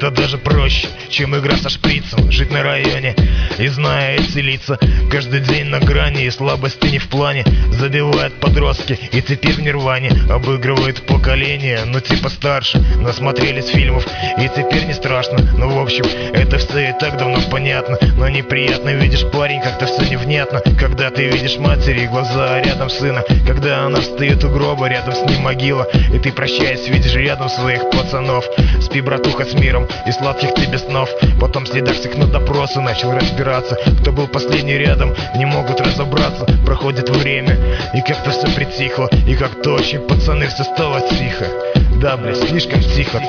Это даже проще, чем игра со шприцем. Жить на районе и зная эти лица, каждый день на грани и слабости не в плане. Забивают подростки и теперь в нирване. Обыгрывают поколение, ну типа старше. Насмотрелись фильмов и теперь не страшно. Ну в общем, это все и так давно понятно. Но неприятно, видишь, парень, как-то все невнятно. Когда ты видишь матери глаза рядом сына, когда она встает у гроба, рядом с ним могила, и ты, прощаясь, видишь рядом своих пацанов. Спи, братуха, с миром и сладких тебе снов. Потом следак на допросы начал разбираться, кто был последний рядом, не могут разобраться. Проходит время, и как-то все притихло, и как-то очень, пацаны, все стало тихо. Да, бля, слишком тихо.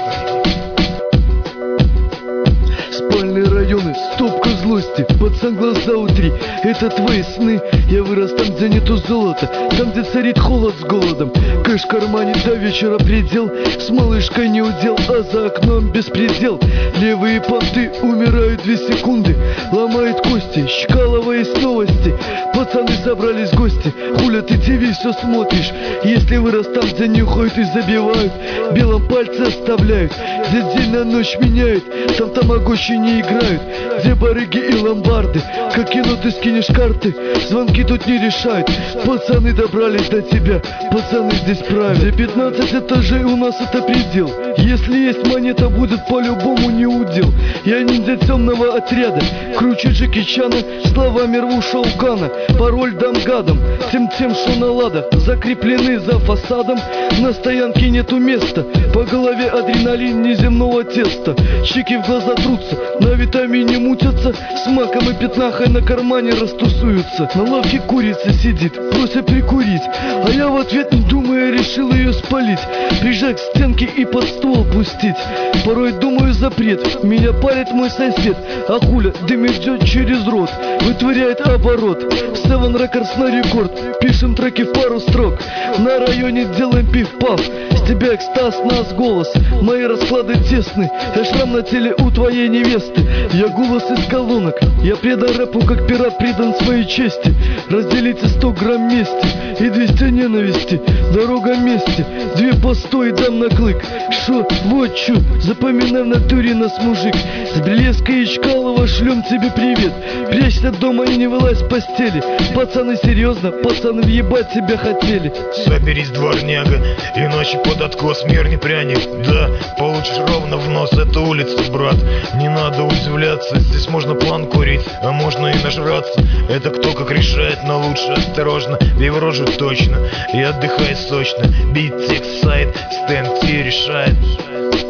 Спальные районы, стопка злости. Пацан, глаза утри, это твои сны. Я вырос там, где нету золота, там, где царит холод с голодом. Кэш в кармане до вечера предел, с малышкой не удел, а за окном беспредел. Левые понты умирают 2 секунды, ломает кости, Чкалова есть новости. Пацаны собрались в гости, хуля ты ТВ все смотришь. Если вырос там, где нюхают и забивают, белом пальцы оставляют, где день на ночь меняют, там тамагочи не играют, где барыги и ломбарды. Как кино ты скинешь карты, звонки тут не решают. Пацаны добрались до тебя, пацаны здесь правят. Где 15 этажей у нас это предел. Если есть монета, будет по-любому не удел. Я ниндзя темного отряда, круче Джеки Чана, словами рву Шаукана. Пароль дам гадам, тем, что на ладах, закреплены за фасадом. На стоянке нету места, по голове адреналин неземного теста. Щеки в глаза трутся, на витамине мутятся, с маком и пятнахой на кармане растусуются. На лавке курица сидит, просит прикурить, а я в ответ, не думая, решил ее спалить, прижать к стенке и под ствол пустить. Порой думаю, запрет, меня палит мой сосед, а хуля дым идет через рот, вытворяет оборот. В Seven Records на рекорд, пишем треки в пару строк, на районе делаем пиф-паф. С тебя экстаз, нас голос, мои расклады тесны, я шрам на теле у твоей невесты. Я голос из колонок, я предан рэпу, как пират предан своей чести. Разделите 100 грамм мести и 200 ненависти, дорога мести, 2 постой дам на клык. Шо, вот чё, запоминай, в натуре нас мужик. С Брилевска и Чкалова шлем тебе привет. Прячься дома и не вылазь с постели. Пацаны, серьезно, пацаны, въебать тебя хотели. Соберись, дворняга, иначе под откос мир не пряник. Да, получишь ровно в нос, это улица, брат. Не надо удивляться, здесь можно план курить, а можно и нажраться. Это кто как решает, но лучше осторожно. Бей в рожу точно и отдыхай сочно. Бит, текст, сайт, стенд Ти решает.